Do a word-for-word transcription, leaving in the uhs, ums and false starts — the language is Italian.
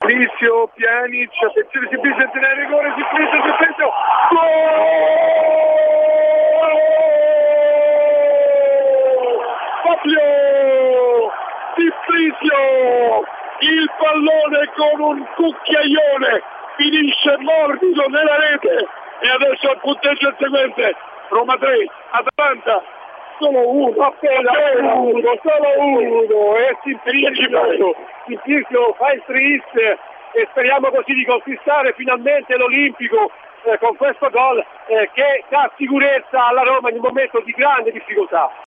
Simplicio, Pjanic, attenzione Simplicio a tenere rigore, Simplicio, Simplicio, gol! Fabio Simplicio, il pallone con un cucchiaione finisce morbido nella rete e adesso il punteggio è il seguente: Roma tre, Atalanta solo uno, appena uno, solo uno, e Simplicio, Simplicio fa il tris e speriamo così di conquistare finalmente l'Olimpico eh, con questo gol eh, che dà sicurezza alla Roma in un momento di grande difficoltà.